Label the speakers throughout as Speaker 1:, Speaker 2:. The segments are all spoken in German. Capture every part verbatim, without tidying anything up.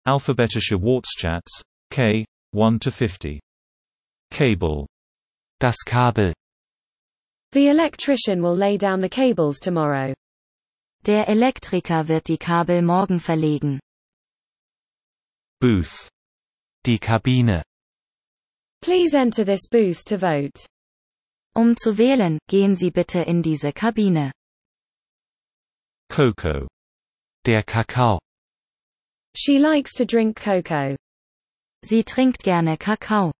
Speaker 1: Alphabetische Wortschatz, K, one to fifty. Cable.
Speaker 2: Das Kabel.
Speaker 3: The electrician will lay down the cables tomorrow.
Speaker 4: Der Elektriker wird die Kabel morgen verlegen.
Speaker 1: Booth.
Speaker 2: Die Kabine.
Speaker 3: Please enter this booth to vote.
Speaker 4: Um zu wählen, gehen Sie bitte in diese Kabine.
Speaker 1: Cocoa.
Speaker 2: Der Kakao.
Speaker 3: She likes to drink cocoa.
Speaker 4: Sie trinkt gerne Kakao.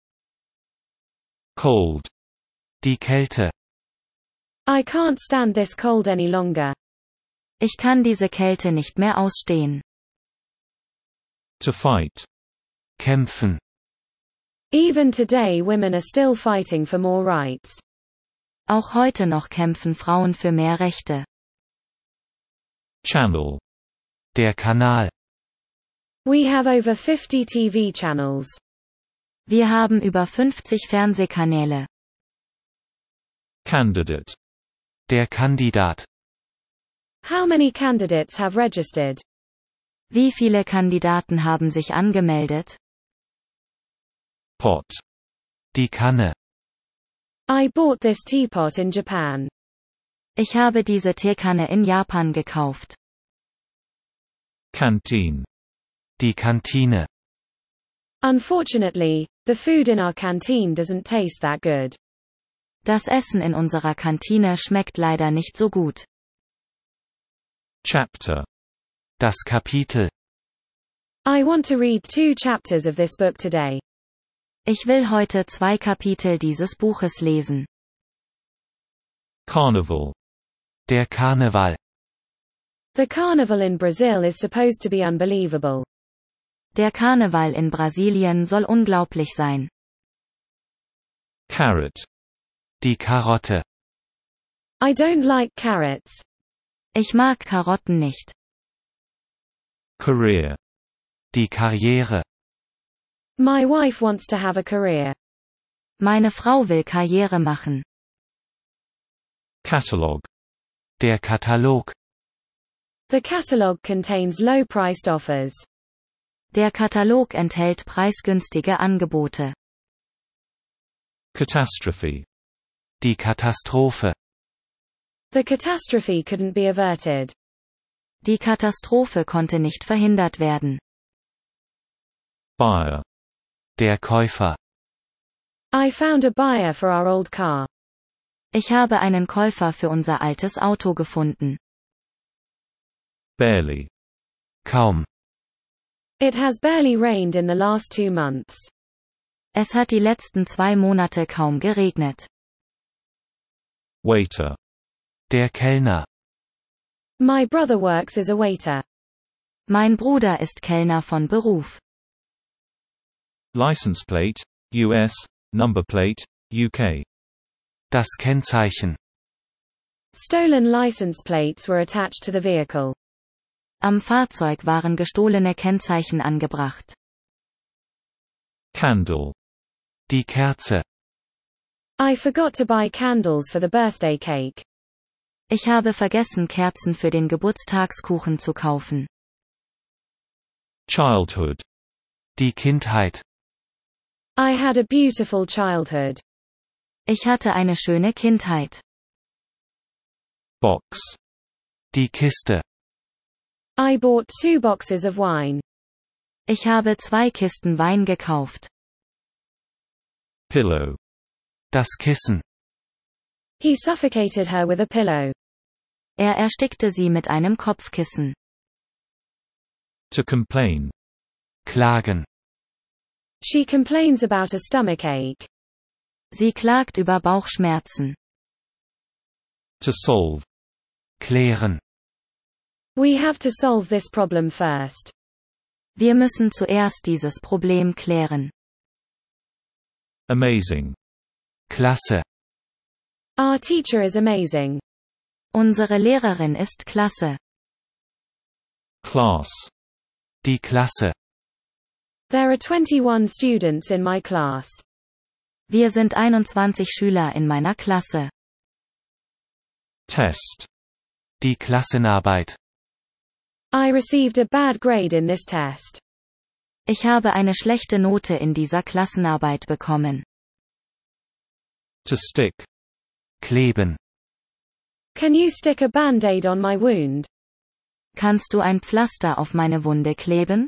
Speaker 1: Cold.
Speaker 2: Die Kälte.
Speaker 3: I can't stand this cold any longer.
Speaker 4: Ich kann diese Kälte nicht mehr ausstehen.
Speaker 1: To fight.
Speaker 2: Kämpfen.
Speaker 3: Even today women are still fighting for more rights.
Speaker 4: Auch heute noch kämpfen Frauen für mehr Rechte.
Speaker 1: Channel.
Speaker 2: Der Kanal.
Speaker 3: We have over fifty T V channels.
Speaker 4: Wir haben über fünfzig Fernsehkanäle.
Speaker 1: Candidate.
Speaker 2: Der Kandidat.
Speaker 3: How many candidates have registered?
Speaker 4: Wie viele Kandidaten haben sich angemeldet?
Speaker 1: Pot.
Speaker 2: Die Kanne.
Speaker 3: I bought this teapot in Japan.
Speaker 4: Ich habe diese Teekanne in Japan gekauft.
Speaker 1: Canteen.
Speaker 2: Die Kantine.
Speaker 3: Unfortunately, the food in our canteen doesn't taste that good.
Speaker 4: Das Essen in unserer Kantine schmeckt leider nicht so gut.
Speaker 1: Chapter.
Speaker 2: Das Kapitel.
Speaker 3: I want to read two chapters of this book today.
Speaker 4: Ich will heute zwei Kapitel dieses Buches lesen.
Speaker 1: Carnival.
Speaker 2: Der Karneval.
Speaker 3: The carnival in Brazil is supposed to be unbelievable.
Speaker 4: Der Karneval in Brasilien soll unglaublich sein.
Speaker 1: Carrot.
Speaker 2: Die Karotte.
Speaker 3: I don't like carrots.
Speaker 4: Ich mag Karotten nicht.
Speaker 1: Career.
Speaker 2: Die Karriere.
Speaker 3: My wife wants to have a career.
Speaker 4: Meine Frau will Karriere machen.
Speaker 1: Catalog.
Speaker 2: Der Katalog.
Speaker 3: The catalogue contains low-priced offers.
Speaker 4: Der Katalog enthält preisgünstige Angebote.
Speaker 1: Catastrophe.
Speaker 2: Die Katastrophe.
Speaker 3: The catastrophe couldn't be averted.
Speaker 4: Die Katastrophe konnte nicht verhindert werden.
Speaker 1: Buyer.
Speaker 2: Der Käufer.
Speaker 3: I found a buyer for our old car.
Speaker 4: Ich habe einen Käufer für unser altes Auto gefunden.
Speaker 1: Barely.
Speaker 2: Kaum.
Speaker 3: It has barely rained in the last two months.
Speaker 4: Es hat die letzten zwei Monate kaum geregnet.
Speaker 1: Waiter.
Speaker 2: Der Kellner.
Speaker 3: My brother works as a waiter.
Speaker 4: Mein Bruder ist Kellner von Beruf.
Speaker 1: License plate, U S, number plate, U K.
Speaker 2: Das Kennzeichen.
Speaker 3: Stolen license plates were attached to the vehicle.
Speaker 4: Am Fahrzeug waren gestohlene Kennzeichen angebracht.
Speaker 1: Candle.
Speaker 2: Die Kerze.
Speaker 3: I forgot to buy candles for the birthday cake.
Speaker 4: Ich habe vergessen, Kerzen für den Geburtstagskuchen zu kaufen.
Speaker 1: Childhood.
Speaker 2: Die Kindheit.
Speaker 3: I had a beautiful childhood.
Speaker 4: Ich hatte eine schöne Kindheit.
Speaker 1: Box.
Speaker 2: Die Kiste.
Speaker 3: I bought two boxes of wine.
Speaker 4: Ich habe zwei Kisten Wein gekauft.
Speaker 1: Pillow.
Speaker 2: Das Kissen.
Speaker 3: He suffocated her with a pillow.
Speaker 4: Er erstickte sie mit einem Kopfkissen.
Speaker 1: To complain.
Speaker 2: Klagen.
Speaker 3: She complains about a stomachache.
Speaker 4: Sie klagt über Bauchschmerzen.
Speaker 1: To solve.
Speaker 2: Klären.
Speaker 3: We have to solve this problem first.
Speaker 4: Wir müssen zuerst dieses Problem klären.
Speaker 1: Amazing.
Speaker 2: Klasse.
Speaker 3: Our teacher is amazing.
Speaker 4: Unsere Lehrerin ist klasse.
Speaker 1: Class.
Speaker 2: Die Klasse.
Speaker 3: There are twenty-one students in my class.
Speaker 4: Wir sind einundzwanzig Schüler in meiner Klasse.
Speaker 1: Test.
Speaker 2: Die Klassenarbeit.
Speaker 3: I received a bad grade in this test.
Speaker 4: Ich habe eine schlechte Note in dieser Klassenarbeit bekommen.
Speaker 1: To stick.
Speaker 2: Kleben.
Speaker 3: Can you stick a band-aid on my wound?
Speaker 4: Kannst du ein Pflaster auf meine Wunde kleben?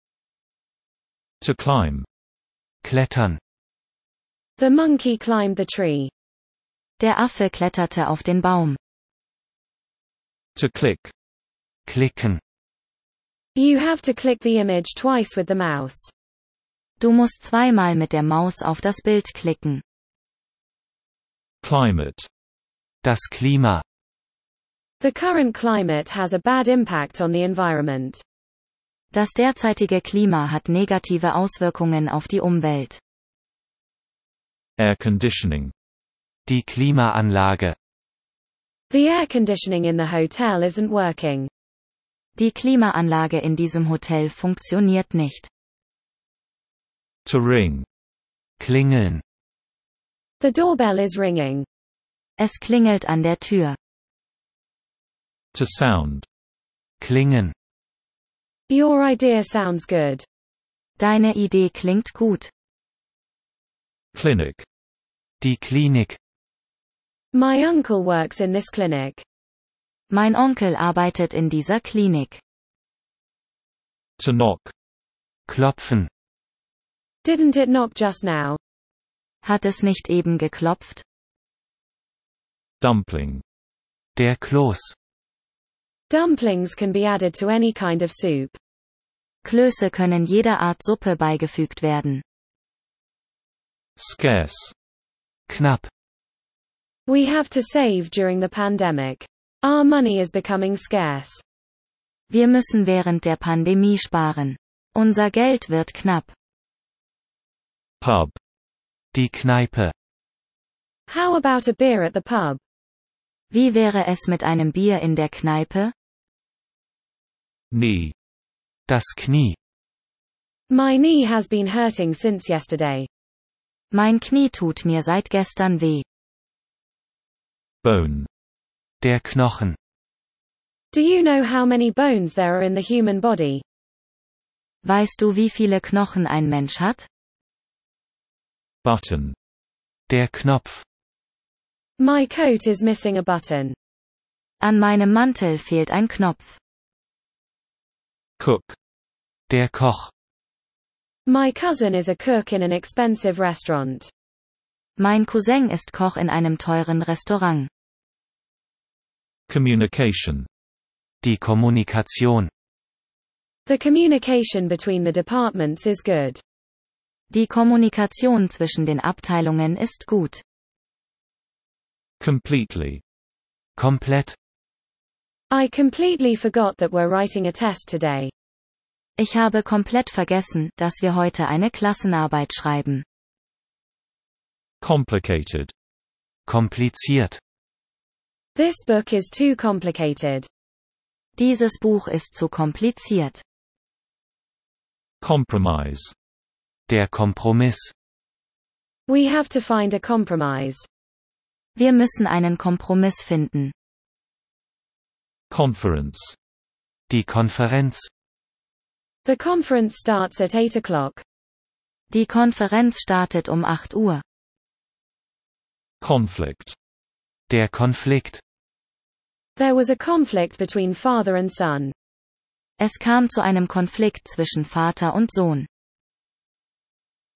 Speaker 1: To climb.
Speaker 2: Klettern.
Speaker 3: The monkey climbed the tree.
Speaker 4: Der Affe kletterte auf den Baum.
Speaker 1: To click.
Speaker 2: Klicken.
Speaker 3: You have to click the image twice with the mouse.
Speaker 4: Du musst zweimal mit der Maus auf das Bild klicken.
Speaker 1: Climate.
Speaker 2: Das Klima.
Speaker 3: The current climate has a bad impact on the environment.
Speaker 4: Das derzeitige Klima hat negative Auswirkungen auf die Umwelt.
Speaker 1: Air conditioning.
Speaker 2: Die Klimaanlage.
Speaker 3: The air conditioning in the hotel isn't working.
Speaker 4: Die Klimaanlage in diesem Hotel funktioniert nicht.
Speaker 1: To ring.
Speaker 2: Klingeln.
Speaker 3: The doorbell is ringing.
Speaker 4: Es klingelt an der Tür.
Speaker 1: To sound.
Speaker 2: Klingen.
Speaker 3: Your idea sounds good.
Speaker 4: Deine Idee klingt gut.
Speaker 1: Clinic.
Speaker 2: Die Klinik.
Speaker 3: My uncle works in this clinic.
Speaker 4: Mein Onkel arbeitet in dieser Klinik.
Speaker 1: To knock.
Speaker 2: Klopfen.
Speaker 3: Didn't it knock just now?
Speaker 4: Hat es nicht eben geklopft?
Speaker 1: Dumpling.
Speaker 2: Der Kloß.
Speaker 3: Dumplings can be added to any kind of soup.
Speaker 4: Klöße können jeder Art Suppe beigefügt werden.
Speaker 1: Scarce.
Speaker 2: Knapp.
Speaker 3: We have to save during the pandemic. Our money is becoming scarce.
Speaker 4: Wir müssen während der Pandemie sparen. Unser Geld wird knapp.
Speaker 1: Pub.
Speaker 2: Die Kneipe.
Speaker 3: How about a beer at the pub?
Speaker 4: Wie wäre es mit einem Bier in der Kneipe?
Speaker 1: Knee.
Speaker 2: Das Knie.
Speaker 3: My knee has been hurting since yesterday.
Speaker 4: Mein Knie tut mir seit gestern weh.
Speaker 1: Bone.
Speaker 2: Der Knochen.
Speaker 3: Do you know how many bones there are in the human body?
Speaker 4: Weißt du, wie viele Knochen ein Mensch hat?
Speaker 1: Button.
Speaker 2: Der Knopf.
Speaker 3: My coat is missing a button.
Speaker 4: An meinem Mantel fehlt ein Knopf.
Speaker 1: Cook.
Speaker 2: Der Koch.
Speaker 3: My cousin is a cook in an expensive restaurant.
Speaker 4: Mein Cousin ist Koch in einem teuren Restaurant.
Speaker 1: Communication.
Speaker 2: Die Kommunikation.
Speaker 3: The communication between the departments is good.
Speaker 4: Die Kommunikation zwischen den Abteilungen ist gut.
Speaker 1: Completely.
Speaker 2: Komplett.
Speaker 3: I completely forgot that we're writing a test today.
Speaker 4: Ich habe komplett vergessen, dass wir heute eine Klassenarbeit schreiben.
Speaker 1: Complicated.
Speaker 2: Kompliziert.
Speaker 3: This book is too complicated.
Speaker 4: Dieses Buch ist zu kompliziert.
Speaker 1: Compromise.
Speaker 2: Der Kompromiss.
Speaker 3: We have to find a compromise.
Speaker 4: Wir müssen einen Kompromiss finden.
Speaker 1: Conference.
Speaker 2: Die Konferenz.
Speaker 3: The conference starts at eight o'clock.
Speaker 4: Die Konferenz startet um acht Uhr.
Speaker 1: Conflict.
Speaker 2: Der Konflikt.
Speaker 3: There was a conflict between father and son.
Speaker 4: Es kam zu einem Konflikt zwischen Vater und Sohn.